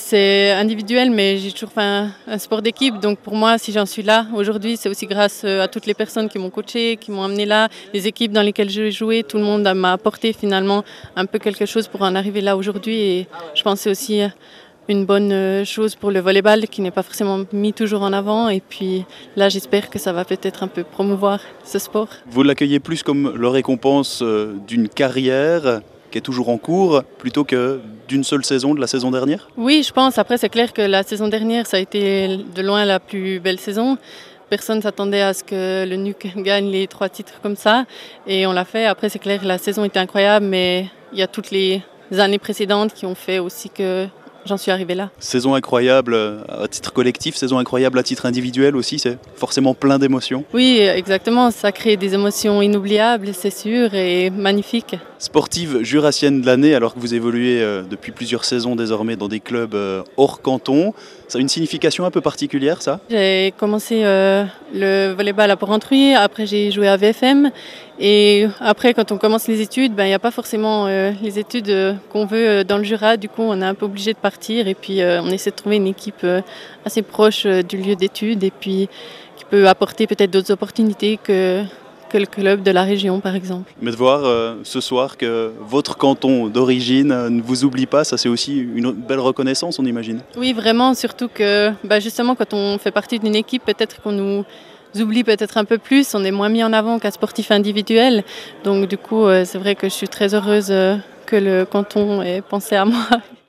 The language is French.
c'est individuel, mais j'ai toujours fait un sport d'équipe. Donc pour moi, si j'en suis là aujourd'hui, c'est aussi grâce à toutes les personnes qui m'ont coaché, qui m'ont amené là, les équipes dans lesquelles j'ai joué. Tout le monde m'a apporté finalement un peu quelque chose pour en arriver là aujourd'hui. Et je pense que c'est aussi une bonne chose pour le volleyball qui n'est pas forcément mis toujours en avant. Et puis là, j'espère que ça va peut-être un peu promouvoir ce sport. Vous l'accueillez plus comme la récompense d'une carrière qui est toujours en cours, plutôt que d'une seule saison, de la saison dernière? Oui, je pense. Après, c'est clair que la saison dernière, ça a été de loin la plus belle saison. Personne ne s'attendait à ce que le NUC gagne les 3 titres comme ça. Et on l'a fait. Après, c'est clair que la saison était incroyable, mais il y a toutes les années précédentes qui ont fait aussi que j'en suis arrivée là. Saison incroyable à titre collectif, saison incroyable à titre individuel aussi, c'est forcément plein d'émotions. Oui, exactement. Ça crée des émotions inoubliables, c'est sûr, et magnifiques. Sportive jurassienne de l'année, alors que vous évoluez depuis plusieurs saisons désormais dans des clubs hors canton, ça a une signification un peu particulière, ça? J'ai commencé le volleyball à Porrentruy, après j'ai joué à VFM. Et après, quand on commence les études, il n'y a pas forcément les études qu'on veut dans le Jura. Du coup, on est un peu obligé de partir et puis on essaie de trouver une équipe assez proche du lieu d'études et puis qui peut apporter peut-être d'autres opportunités que le club de la région, par exemple. Mais de voir ce soir que votre canton d'origine ne vous oublie pas, ça c'est aussi une belle reconnaissance, on imagine. Oui, vraiment, surtout que justement, quand on fait partie d'une équipe, peut-être qu'on nous oublie peut-être un peu plus, on est moins mis en avant qu'un sportif individuel. Donc du coup, c'est vrai que je suis très heureuse que le canton ait pensé à moi.